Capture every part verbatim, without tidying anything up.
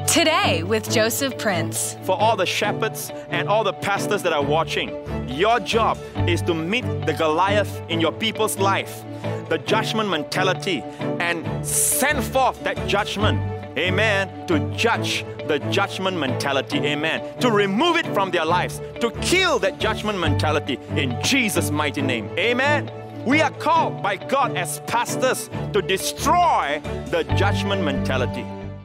Today with Joseph Prince. For all the shepherds and all the pastors that are watching, your job is to meet the Goliath in your people's life, the judgment mentality, and send forth that judgment, amen, to judge the judgment mentality, amen, to remove it from their lives, to kill that judgment mentality in Jesus' mighty name, amen. We are called by God as pastors to destroy the judgment mentality.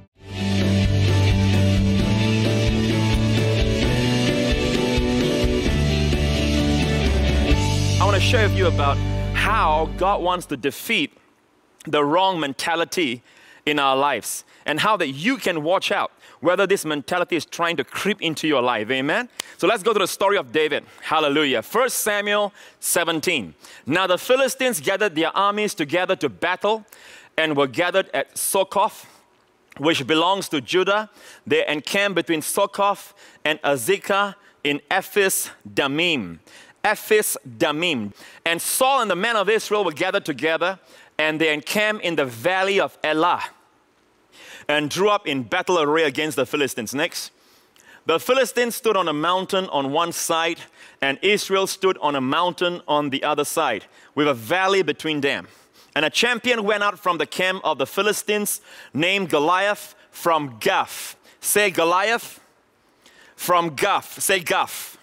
I want to share with you about how God wants to defeat the wrong mentality in our lives and how that you can watch out whether this mentality is trying to creep into your life, amen? So let's go to the story of David, hallelujah. First Samuel seventeen. Now the Philistines gathered their armies together to battle and were gathered at Succoth, which belongs to Judah. They encamped between Succoth and Azekah in Ephes Damim. Ephes Damim. And Saul and the men of Israel were gathered together, and they encamped in the valley of Elah and drew up in battle array against the Philistines. Next. The Philistines stood on a mountain on one side, and Israel stood on a mountain on the other side, with a valley between them. And a champion went out from the camp of the Philistines, named Goliath from Gath. Say Goliath. From Gath. Say Gath.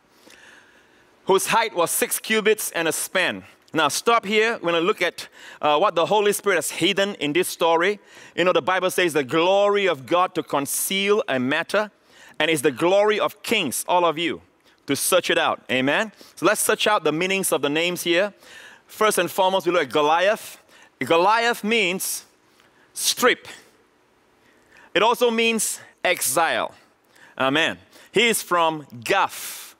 Whose height was six cubits and a span. Now stop here when I look at uh, what the Holy Spirit has hidden in this story. You know, the Bible says the glory of God to conceal a matter, and it's the glory of kings, all of you, to search it out. Amen? So let's search out the meanings of the names here. First and foremost, we look at Goliath. Goliath means strip. It also means exile. Amen. He is from Gath.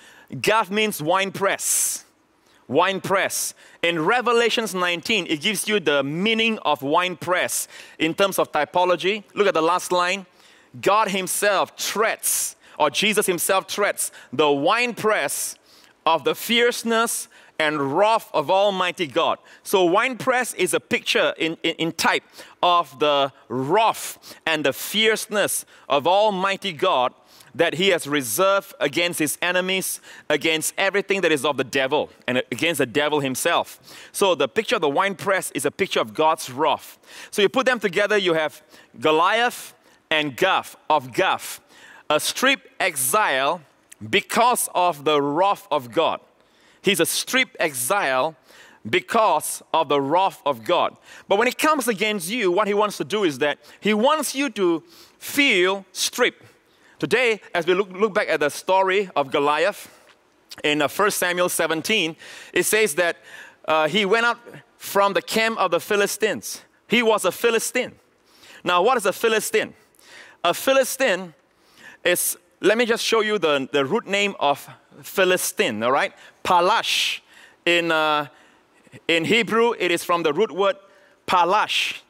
Gath means winepress. Winepress. In Revelations nineteen, it gives you the meaning of winepress in terms of typology. Look at the last line. God himself treads, or Jesus himself treads, the winepress of the fierceness and wrath of Almighty God. So winepress is a picture in, in, in type of the wrath and the fierceness of Almighty God that he has reserved against his enemies, against everything that is of the devil, and against the devil himself. So the picture of the winepress is a picture of God's wrath. So you put them together, you have Goliath and Gath, of Gath, a stripped exile because of the wrath of God. He's a stripped exile because of the wrath of God. But when it comes against you, what he wants to do is that he wants you to feel stripped. Today, as we look, look back at the story of Goliath in uh, First Samuel seventeen, it says that uh, he went out from the camp of the Philistines. He was a Philistine. Now, what is a Philistine? A Philistine is, let me just show you the, the root name of Philistine, all right? Palash. In, uh, in Hebrew, it is from the root word palash.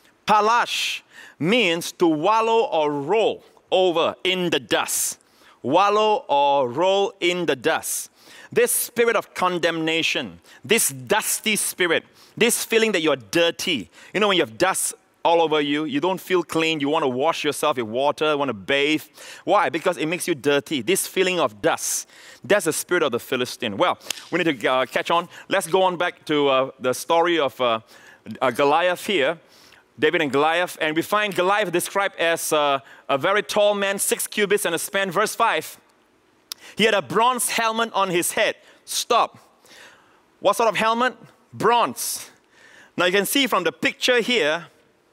Palash means to wallow or roll over in the dust. Wallow or roll in the dust. This spirit of condemnation, this dusty spirit, this feeling that you're dirty. You know, when you have dust all over you, you don't feel clean, you want to wash yourself with water, you want to bathe. Why? Because it makes you dirty. This feeling of dust, that's the spirit of the Philistine. Well, we need to uh, catch on. Let's go on back to uh, the story of uh, uh, Goliath here. David and Goliath, and we find Goliath described as uh, a very tall man, six cubits and a span. Verse five, he had a bronze helmet on his head. Stop. What sort of helmet? Bronze. Now you can see from the picture here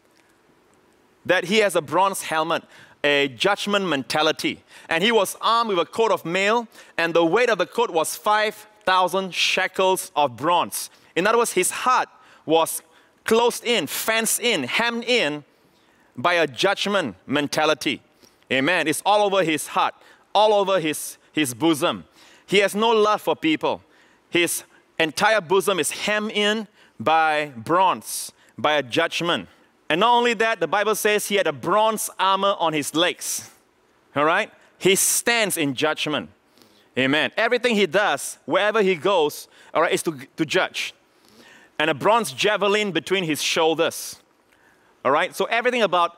that he has a bronze helmet, a judgment mentality. And he was armed with a coat of mail, and the weight of the coat was five thousand shekels of bronze. In other words, his heart was closed in, fenced in, hemmed in by a judgment mentality. Amen. It's all over his heart, all over his, his bosom. He has no love for people. His entire bosom is hemmed in by bronze, by a judgment. And not only that, the Bible says he had a bronze armor on his legs. All right? He stands in judgment. Amen. Everything he does, wherever he goes, all right, is to, to judge. And a bronze javelin between his shoulders. All right? So everything about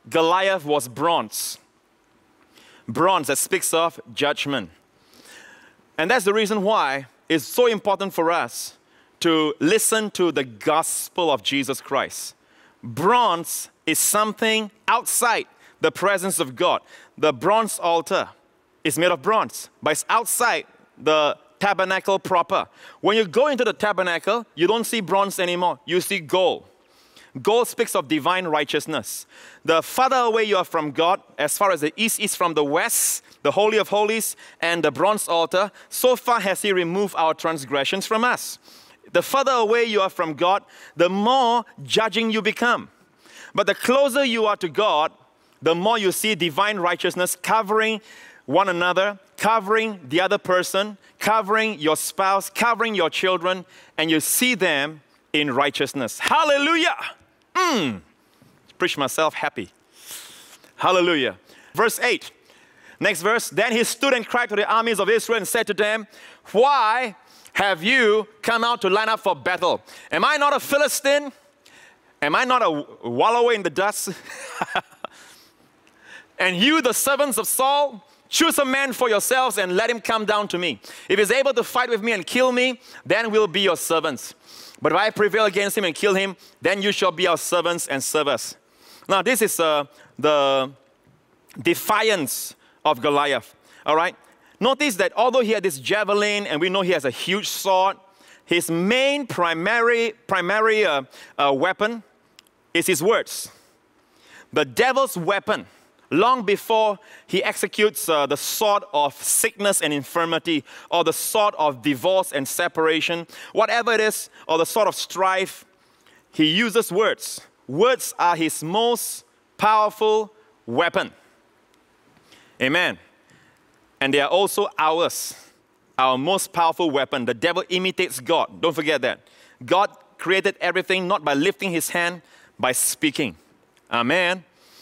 Goliath was bronze. Bronze that speaks of judgment. And that's the reason why it's so important for us to listen to the gospel of Jesus Christ. Bronze is something outside the presence of God. The bronze altar is made of bronze, but it's outside the tabernacle proper. When you go into the tabernacle, you don't see bronze anymore. You see gold. Gold speaks of divine righteousness. The farther away you are from God, as far as the east is from the west, the Holy of Holies and the bronze altar, so far has He removed our transgressions from us. The further away you are from God, the more judging you become. But the closer you are to God, the more you see divine righteousness covering one another, covering the other person, covering your spouse, covering your children, and you see them in righteousness. Hallelujah! Mm. Preach myself happy. Hallelujah. Verse eight. Next verse. Then he stood and cried to the armies of Israel and said to them, why have you come out to line up for battle? Am I not a Philistine? Am I not a wallower in the dust? And you, the servants of Saul, choose a man for yourselves and let him come down to me. If he's able to fight with me and kill me, then we'll be your servants. But if I prevail against him and kill him, then you shall be our servants and serve us. Now, this is uh, the defiance of Goliath. All right? Notice that although he had this javelin, and we know he has a huge sword, his main primary, primary uh, uh, weapon is his words. The devil's weapon, long before he executes uh, the sword of sickness and infirmity, or the sword of divorce and separation, whatever it is, or the sword of strife, he uses words. Words are his most powerful weapon. Amen. And they are also ours, our most powerful weapon. The devil imitates God. Don't forget that. God created everything not by lifting his hand, by speaking. Amen.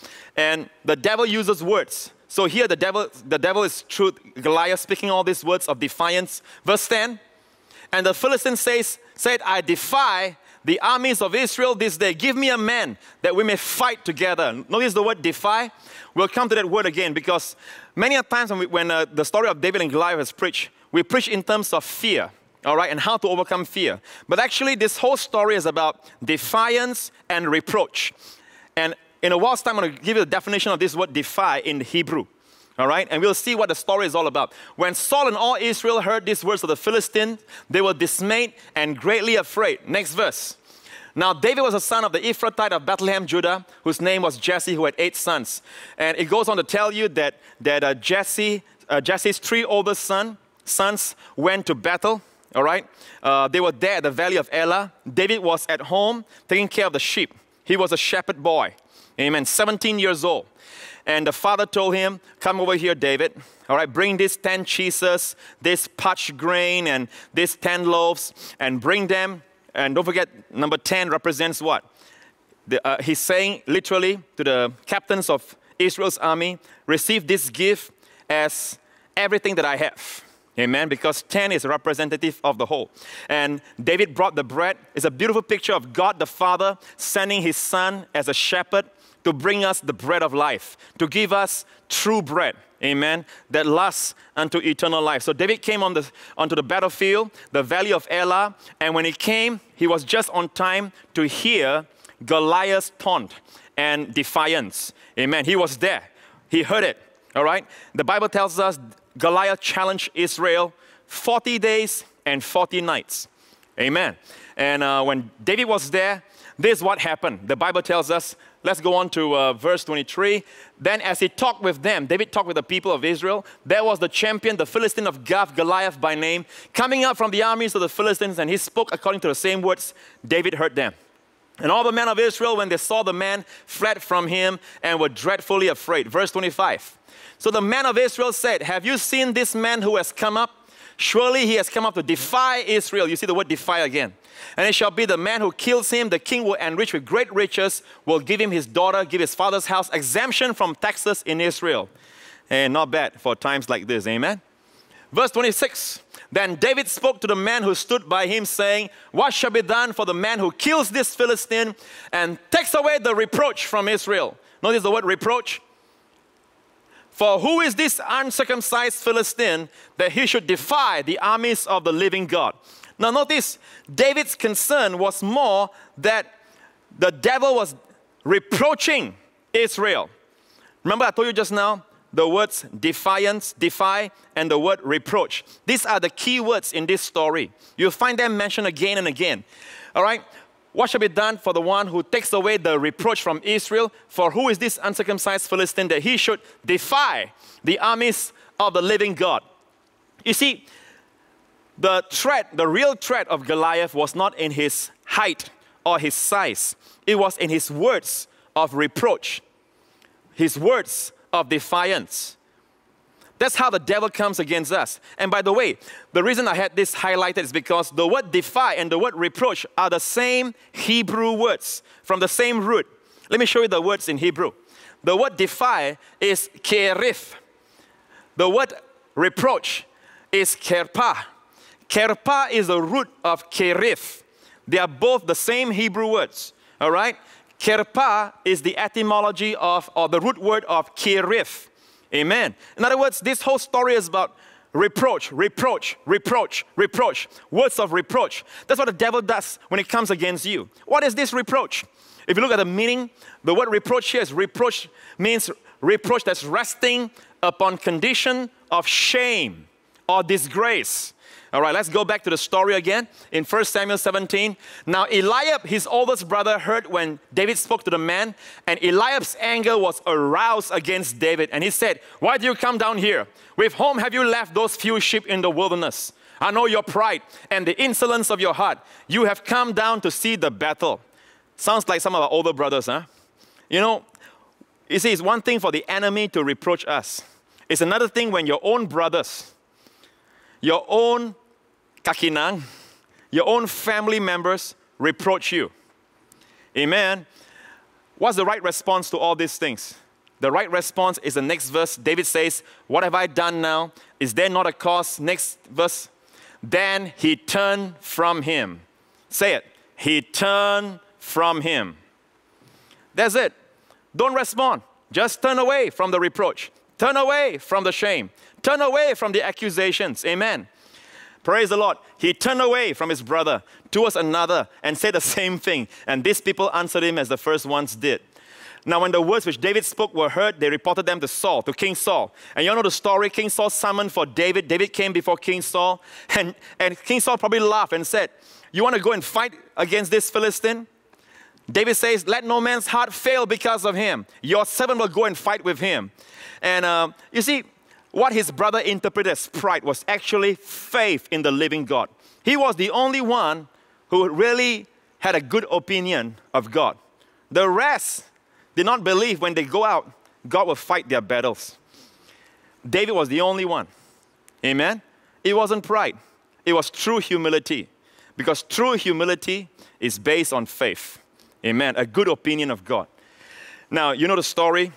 And the devil uses words. So here the devil, the devil is truth. Goliath speaking all these words of defiance. Verse ten. And the Philistine says, said, I defy the armies of Israel this day. Give me a man that we may fight together. Notice the word defy. We'll come to that word again because many a times when, we, when uh, the story of David and Goliath is preached, we preach in terms of fear, all right, and how to overcome fear. But actually, this whole story is about defiance and reproach. And in a while's time, I'm going to give you the definition of this word defy in Hebrew. All right? And we'll see what the story is all about. When Saul and all Israel heard these words of the Philistines, they were dismayed and greatly afraid. Next verse. Now, David was a son of the Ephrathite of Bethlehem, Judah, whose name was Jesse, who had eight sons. And it goes on to tell you that, that uh, Jesse, uh, Jesse's three oldest son, sons went to battle. All right? Uh, they were there at the valley of Elah. David was at home taking care of the sheep. He was a shepherd boy. Amen. seventeen years old. And the father told him, come over here, David. All right, bring these ten cheeses, this parched grain, and these ten loaves, and bring them. And don't forget, number ten represents what? The, uh, he's saying literally to the captains of Israel's army, receive this gift as everything that I have. Amen, because ten is a representative of the whole. And David brought the bread. It's a beautiful picture of God the Father sending his son as a shepherd to bring us the bread of life, to give us true bread, amen, that lasts unto eternal life. So David came on the, onto the battlefield, the valley of Elah, and when he came, he was just on time to hear Goliath's taunt and defiance. Amen. He was there. He heard it, all right? The Bible tells us Goliath challenged Israel forty days and forty nights. Amen. And uh, when David was there, this is what happened. The Bible tells us, let's go on to uh, verse twenty-three. Then as he talked with them, David talked with the people of Israel, there was the champion, the Philistine of Gath, Goliath by name, coming up from the armies of the Philistines, and he spoke according to the same words. David heard them. And all the men of Israel, when they saw the man, fled from him and were dreadfully afraid. Verse twenty-five. So the men of Israel said, have you seen this man who has come up? Surely he has come up to defy Israel. You see the word defy again. And it shall be the man who kills him, the king will enrich with great riches, will give him his daughter, give his father's house, exemption from taxes in Israel. And not bad for times like this, amen? Verse twenty-six, then David spoke to the man who stood by him, saying, what shall be done for the man who kills this Philistine and takes away the reproach from Israel? Notice the word reproach. For who is this uncircumcised Philistine that he should defy the armies of the living God? Now notice, David's concern was more that the devil was reproaching Israel. Remember I told you just now, the words defiance, defy, and the word reproach. These are the key words in this story. You'll find them mentioned again and again. All right? What shall be done for the one who takes away the reproach from Israel? For who is this uncircumcised Philistine that he should defy the armies of the living God? You see, the threat, the real threat of Goliath was not in his height or his size. It was in his words of reproach, his words of defiance. That's how the devil comes against us. And by the way, the reason I had this highlighted is because the word defy and the word reproach are the same Hebrew words from the same root. Let me show you the words in Hebrew. The word defy is kerith. The word reproach is kerpa. Kerpa is the root of kerith. They are both the same Hebrew words. All right? Kerpa is the etymology of, or the root word of kerith. Amen. In other words, this whole story is about reproach, reproach, reproach, reproach, words of reproach. That's what the devil does when it comes against you. What is this reproach? If you look at the meaning, the word reproach here is reproach means reproach that's resting upon condition of shame or disgrace. All right, let's go back to the story again in First Samuel seventeen. Now Eliab, his oldest brother, heard when David spoke to the man, and Eliab's anger was aroused against David. And he said, why do you come down here? With whom have you left those few sheep in the wilderness? I know your pride and the insolence of your heart. You have come down to see the battle. Sounds like some of our older brothers, huh? You know, you see, it's one thing for the enemy to reproach us. It's another thing when your own brothers, your own kakinang, your own family members reproach you. Amen. What's the right response to all these things? The right response is the next verse. David says, what have I done now? Is there not a cause? Next verse. Then he turned from him. Say it. He turned from him. That's it. Don't respond. Just turn away from the reproach. Turn away from the shame. Turn away from the accusations. Amen. Praise the Lord. He turned away from his brother towards another and said the same thing. And these people answered him as the first ones did. Now when the words which David spoke were heard, they reported them to Saul, to King Saul. And you know the story, King Saul summoned for David. David came before King Saul. And, and King Saul probably laughed and said, you want to go and fight against this Philistine? David says, let no man's heart fail because of him. Your servant will go and fight with him. And uh, you see, what his brother interpreted as pride was actually faith in the living God. He was the only one who really had a good opinion of God. The rest did not believe when they go out, God will fight their battles. David was the only one. Amen? It wasn't pride. It was true humility. Because true humility is based on faith. Amen? A good opinion of God. Now, you know the story.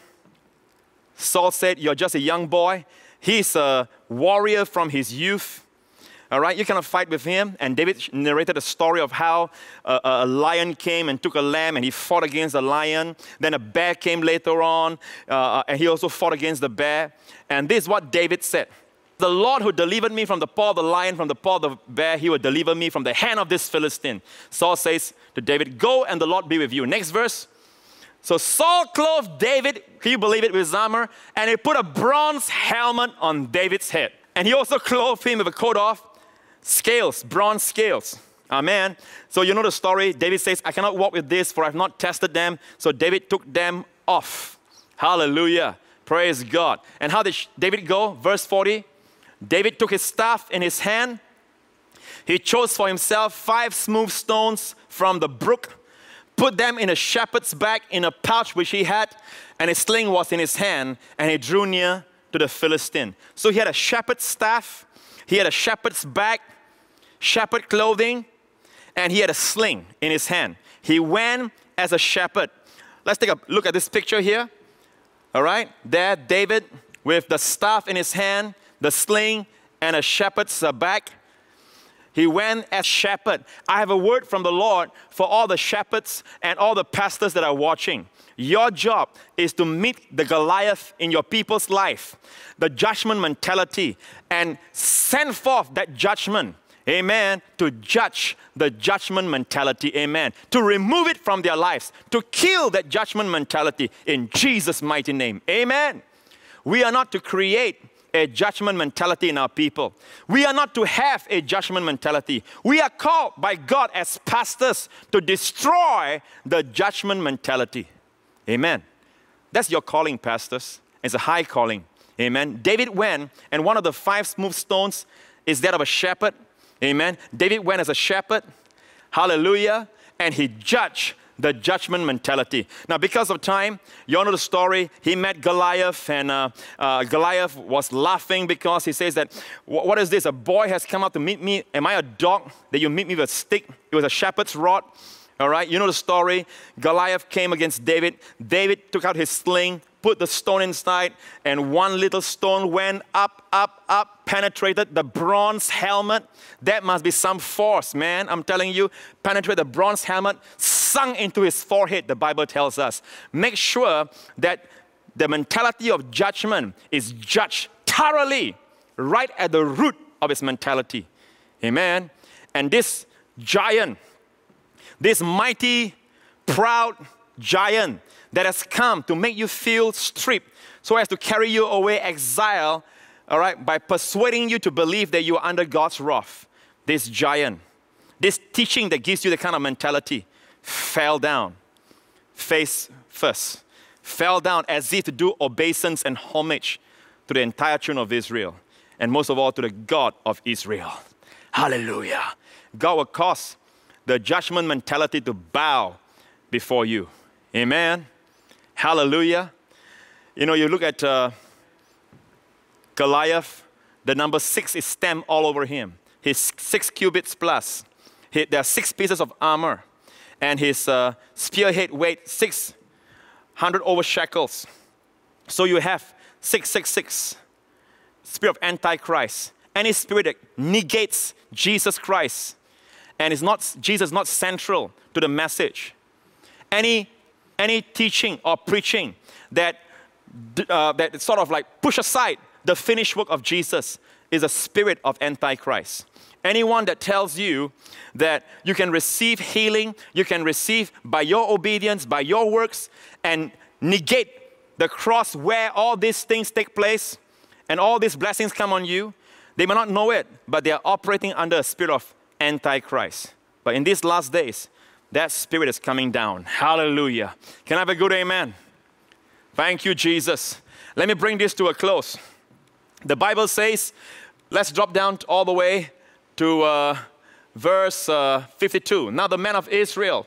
Saul said, you're just a young boy. He's a warrior from his youth. All right, you cannot fight with him. And David narrated a story of how a, a lion came and took a lamb and he fought against the lion. Then a bear came later on uh, and he also fought against the bear. And this is what David said. The Lord who delivered me from the paw of the lion, from the paw of the bear, he will deliver me from the hand of this Philistine. Saul says to David, go and the Lord be with you. Next verse. So Saul clothed David, can you believe it, with his armor, and he put a bronze helmet on David's head. And he also clothed him with a coat of scales, bronze scales. Amen. So you know the story. David says, I cannot walk with this, for I have not tested them. So David took them off. Hallelujah. Praise God. And how did David go? Verse forty. David took his staff in his hand. He chose for himself five smooth stones from the brook, put them in a shepherd's bag in a pouch which he had, and his sling was in his hand, and he drew near to the Philistine. So he had a shepherd's staff, he had a shepherd's bag, shepherd clothing, and he had a sling in his hand. He went as a shepherd. Let's take a look at this picture here. All right, there David with the staff in his hand, the sling, and a shepherd's bag. He went as shepherd. I have a word from the Lord for all the shepherds and all the pastors that are watching. Your job is to meet the Goliath in your people's life, the judgment mentality, and send forth that judgment. Amen. To judge the judgment mentality. Amen. To remove it from their lives. To kill that judgment mentality in Jesus' mighty name. Amen. We are not to create a judgment mentality in our people. We are not to have a judgment mentality. We are called by God as pastors to destroy the judgment mentality. Amen. That's your calling, pastors. It's a high calling. Amen. David went, and one of the five smooth stones is that of a shepherd. Amen. David went as a shepherd. Hallelujah. And he judged the judgment mentality. Now, because of time, you all know the story. He met Goliath, and uh, uh, Goliath was laughing because he says that, what is this? A boy has come out to meet me. Am I a dog that you meet me with a stick? It was a shepherd's rod. All right, you know the story. Goliath came against David. David took out his sling, put the stone inside, and one little stone went up, up, up, penetrated the bronze helmet. That must be some force, man. I'm telling you, penetrated the bronze helmet, sunk into his forehead, the Bible tells us. Make sure that the mentality of judgment is judged thoroughly, right at the root of his mentality. Amen. And this giant, this mighty, proud giant that has come to make you feel stripped so as to carry you away exile, all right, by persuading you to believe that you are under God's wrath. This giant, this teaching that gives you the kind of mentality, fell down, face first, fell down as if to do obeisance and homage to the entire children of Israel, and most of all to the God of Israel. Hallelujah. God will cause the judgment mentality to bow before you. Amen. Hallelujah. You know, you look at uh, Goliath, the number six is stamped all over him. He's six cubits plus. He, there are six pieces of armor. And his uh, spearhead weight six hundred over shekels. So you have six six six, spirit of Antichrist. Any spirit that negates Jesus Christ. And is not, Jesus is not central to the message. Any, any teaching or preaching that, uh, that sort of like push aside the finished work of Jesus is a spirit of Antichrist. Anyone that tells you that you can receive healing, you can receive by your obedience, by your works, and negate the cross where all these things take place and all these blessings come on you, they may not know it, but they are operating under a spirit of Antichrist. But in these last days, that spirit is coming down. Hallelujah. Can I have a good amen? Thank you, Jesus. Let me bring this to a close. The Bible says, let's drop down all the way to uh, verse uh, fifty-two. Now the men of Israel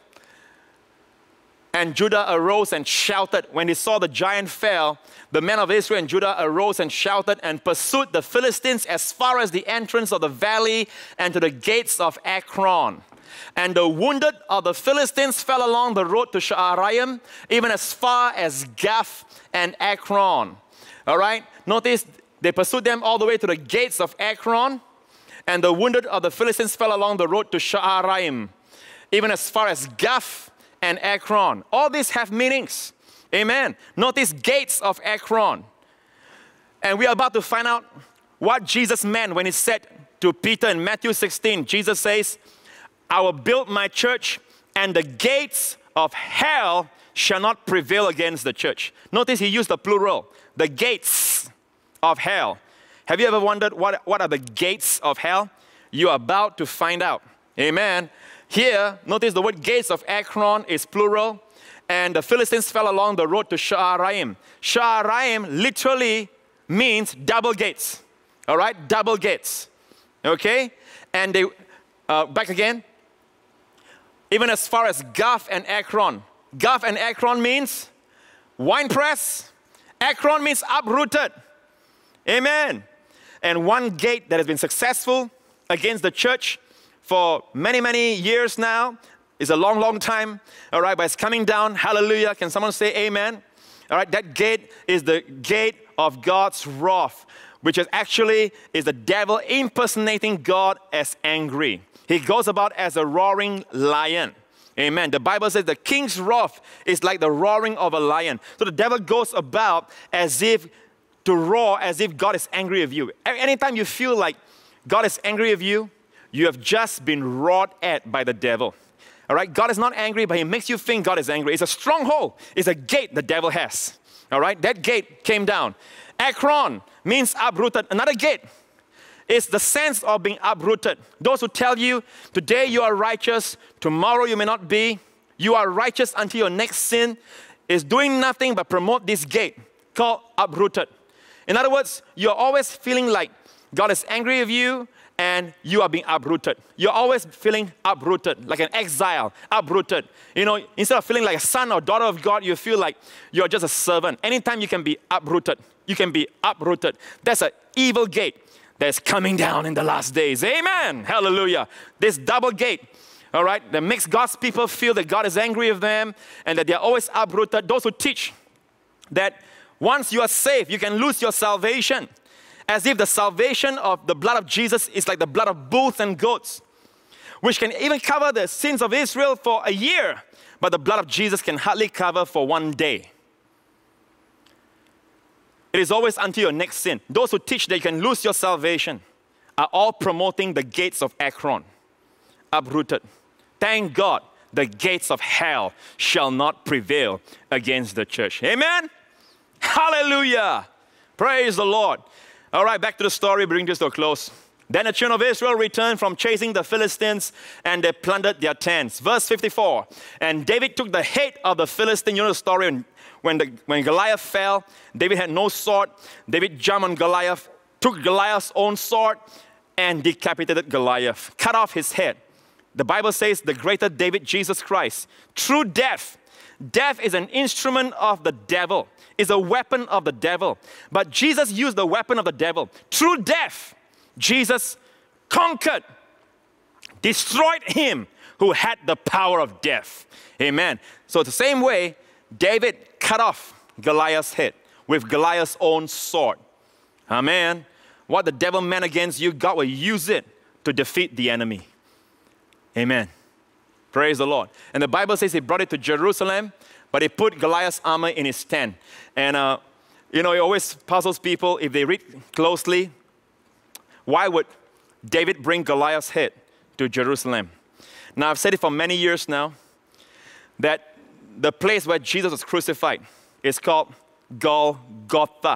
and Judah arose and shouted. When they saw the giant fell, the men of Israel and Judah arose and shouted and pursued the Philistines as far as the entrance of the valley and to the gates of Ekron. And the wounded of the Philistines fell along the road to Sha'araim, even as far as Gath and Ekron. All right? Notice they pursued them all the way to the gates of Ekron. And the wounded of the Philistines fell along the road to Sha'araim, even as far as Gath and Ekron. All these have meanings. Amen. Notice gates of Ekron. And we are about to find out what Jesus meant when he said to Peter in Matthew sixteen. Jesus says, I will build my church and the gates of hell shall not prevail against the church. Notice he used the plural, the gates of hell. Have you ever wondered what, what are the gates of hell? You are about to find out. Amen. Here, notice the word gates of Ekron is plural. And the Philistines fell along the road to Sha'araim. Sha'araim literally means double gates. All right? Double gates. Okay? And they, uh, back again. Even as far as Gath and Ekron. Gath and Ekron means winepress. Ekron means uprooted. Amen. And one gate that has been successful against the church for many, many years now is a long, long time. All right, but it's coming down. Hallelujah. Can someone say amen? All right, that gate is the gate of God's wrath, which is actually is the devil impersonating God as angry. He goes about as a roaring lion. Amen. The Bible says the king's wrath is like the roaring of a lion. So the devil goes about as if to roar, as if God is angry with you. Anytime you feel like God is angry with you, you have just been roared at by the devil. All right? God is not angry, but he makes you think God is angry. It's a stronghold. It's a gate the devil has. All right? That gate came down. Ekron means uprooted. Another gate is the sense of being uprooted. Those who tell you, today you are righteous, tomorrow you may not be. You are righteous until your next sin is doing nothing but promote this gate called uprooted. In other words, you're always feeling like God is angry with you and you are being uprooted. You're always feeling uprooted, like an exile, uprooted. You know, instead of feeling like a son or daughter of God, you feel like you're just a servant. Anytime you can be uprooted, you can be uprooted. That's an evil gate that's coming down in the last days. Amen. Hallelujah. This double gate, all right, that makes God's people feel that God is angry with them and that they're always uprooted. Those who teach that once you are saved, you can lose your salvation, as if the salvation of the blood of Jesus is like the blood of bulls and goats, which can even cover the sins of Israel for a year, but the blood of Jesus can hardly cover for one day. It is always until your next sin. Those who teach that you can lose your salvation are all promoting the gates of Ekron, uprooted. Thank God the gates of hell shall not prevail against the church. Amen? Hallelujah. Praise the Lord. All right, back to the story, bring this to a close. Then the children of Israel returned from chasing the Philistines and they plundered their tents. Verse fifty-four, and David took the head of the Philistine. You know the story, when, when, the, when Goliath fell, David had no sword. David jumped on Goliath, took Goliath's own sword and decapitated Goliath, cut off his head. The Bible says the greater David, Jesus Christ, through death. Death is an instrument of the devil, is a weapon of the devil. But Jesus used the weapon of the devil. Through death, Jesus conquered, destroyed him who had the power of death. Amen. So the same way, David cut off Goliath's head with Goliath's own sword. Amen. What the devil meant against you, God will use it to defeat the enemy. Amen. Praise the Lord. And the Bible says he brought it to Jerusalem, but he put Goliath's armor in his tent. And, uh, you know, it always puzzles people if they read closely, why would David bring Goliath's head to Jerusalem? Now, I've said it for many years now, that the place where Jesus was crucified is called Golgotha.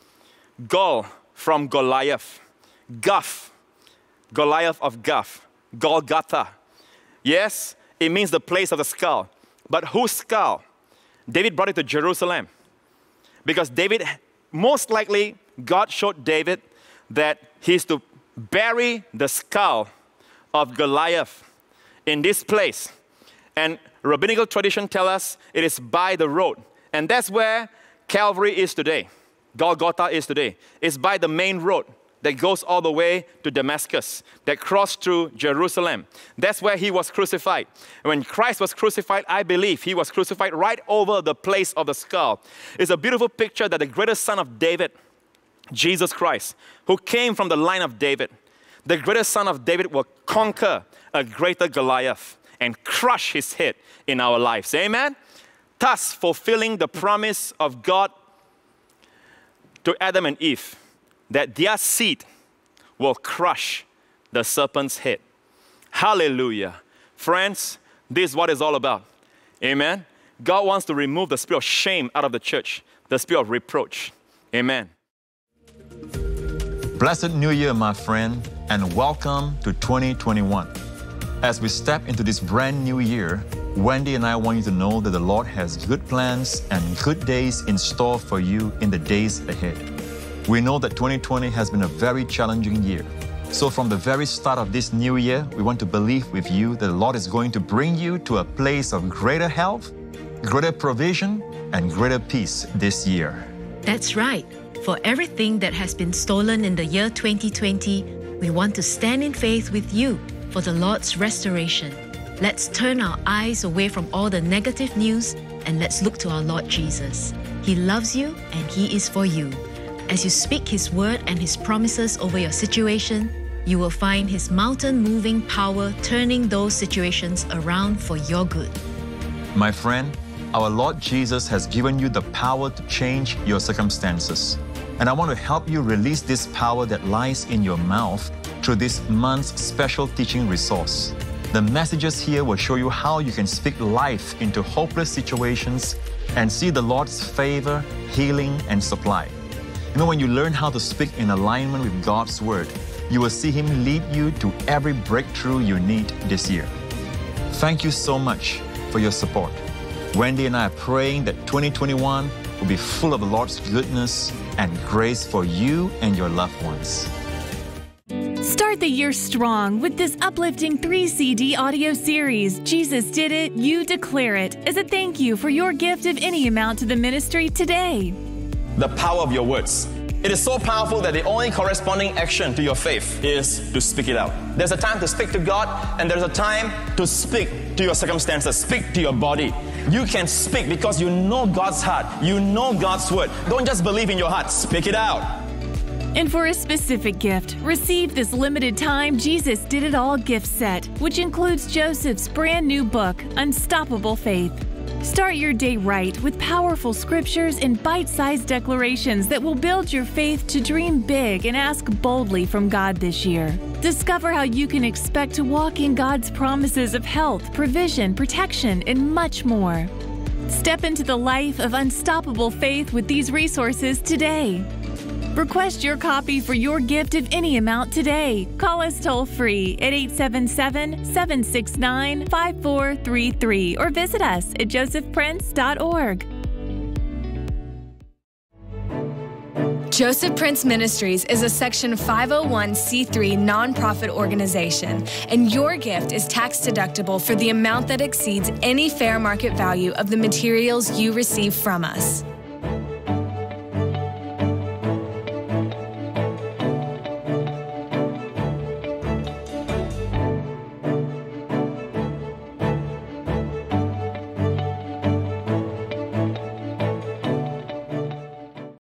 Gol from Goliath. Guff, Goliath of Guff. Golgotha. Yes, it means the place of the skull. But whose skull? David brought it to Jerusalem. Because David, most likely, God showed David that he's to bury the skull of Goliath in this place. And rabbinical tradition tells us it is by the road. And that's where Calvary is today. Golgotha is today. It's by the main road that goes all the way to Damascus, that crossed through Jerusalem. That's where he was crucified. When Christ was crucified, I believe he was crucified right over the place of the skull. It's a beautiful picture that the greatest son of David, Jesus Christ, who came from the line of David, the greatest son of David will conquer a greater Goliath and crush his head in our lives. Amen? Thus fulfilling the promise of God to Adam and Eve, that their seed will crush the serpent's head. Hallelujah. Friends, this is what it's all about. Amen? God wants to remove the spirit of shame out of the church, the spirit of reproach. Amen. Blessed New Year, my friend, and welcome to twenty twenty-one. As we step into this brand new year, Wendy and I want you to know that the Lord has good plans and good days in store for you in the days ahead. We know that twenty twenty has been a very challenging year. So from the very start of this new year, we want to believe with you that the Lord is going to bring you to a place of greater health, greater provision, and greater peace this year. That's right. For everything that has been stolen in the year twenty twenty, we want to stand in faith with you for the Lord's restoration. Let's turn our eyes away from all the negative news and let's look to our Lord Jesus. He loves you and He is for you. As you speak His word and His promises over your situation, you will find His mountain-moving power turning those situations around for your good. My friend, our Lord Jesus has given you the power to change your circumstances. And I want to help you release this power that lies in your mouth through this month's special teaching resource. The messages here will show you how you can speak life into hopeless situations and see the Lord's favor, healing, and supply. You know, when you learn how to speak in alignment with God's Word, you will see Him lead you to every breakthrough you need this year. Thank you so much for your support. Wendy and I are praying that twenty twenty-one will be full of the Lord's goodness and grace for you and your loved ones. Start the year strong with this uplifting three C D audio series, Jesus Did It, You Declare It, as a thank you for your gift of any amount to the ministry today. The power of your words. It is so powerful that the only corresponding action to your faith is to speak it out. There's a time to speak to God, and there's a time to speak to your circumstances, speak to your body. You can speak because you know God's heart. You know God's word. Don't just believe in your heart. Speak it out. And for a specific gift, receive this limited time Jesus Did It All gift set, which includes Joseph's brand new book, Unstoppable Faith. Start your day right with powerful scriptures and bite-sized declarations that will build your faith to dream big and ask boldly from God this year. Discover how you can expect to walk in God's promises of health, provision, protection, and much more. Step into the life of unstoppable faith with these resources today. Request your copy for your gift of any amount today. Call us toll-free at eight seven seven, seven six nine, five four three three or visit us at joseph prince dot org. Joseph Prince Ministries is a Section five oh one c three nonprofit organization, and your gift is tax deductible for the amount that exceeds any fair market value of the materials you receive from us.